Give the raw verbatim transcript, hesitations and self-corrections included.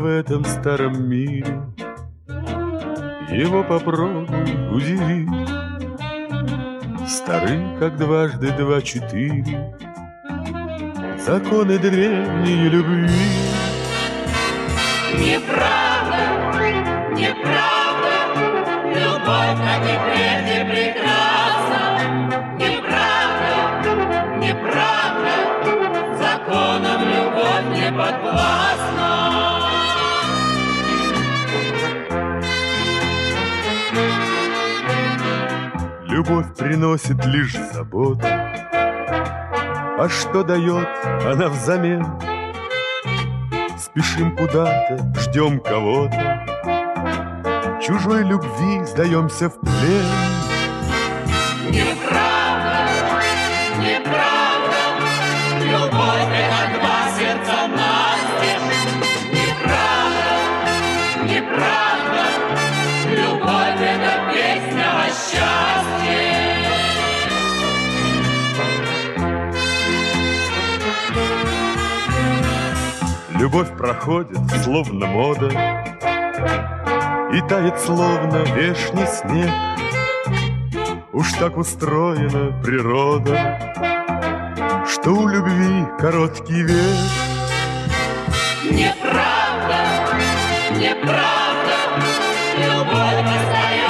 в этом старом мире, его попробуй удивить. Стары, как дважды два четыре, законы древней любви. Неправда, неправда, любовь, как и прежде, прекрасна. Неправда, неправда, законам любовь не подвластна. Любовь приносит лишь заботу, а что дает она взамен? Спешим куда-то, ждем кого-то, чужой любви сдаемся в плен. Неправда, неправда, любовь — это два сердца настежь. Неправда, неправда, любовь — это песня о счастье. Любовь проходит, словно мода, и тает, словно вешний снег. Уж так устроена природа, что у любви короткий век. Неправда, неправда, любовь настоящая.